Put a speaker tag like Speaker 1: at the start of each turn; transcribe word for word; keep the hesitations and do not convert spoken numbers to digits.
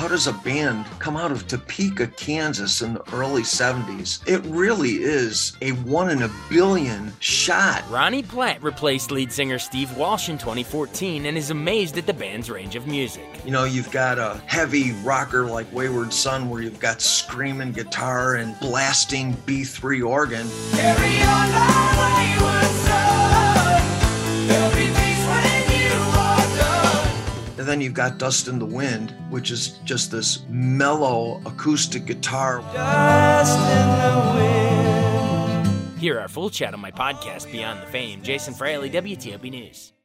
Speaker 1: does a band come out of Topeka, Kansas in the early seventies? It really is a one in a billion shot.
Speaker 2: Ronnie Platt replaced lead singer Steve Walsh in twenty fourteen and is amazed at the band's range of music.
Speaker 1: You know, you've got a heavy rocker like Wayward Son where you've got screaming guitar and blasting B three organ.
Speaker 3: Carry on my wayward son. There'll be peace when you are done.
Speaker 1: And then you've got Dust in the Wind, which is just this mellow acoustic guitar.
Speaker 3: Dust in the wind.
Speaker 2: Hear our full chat on my podcast, Beyond the Fame. Jason Fraley, W T O P News.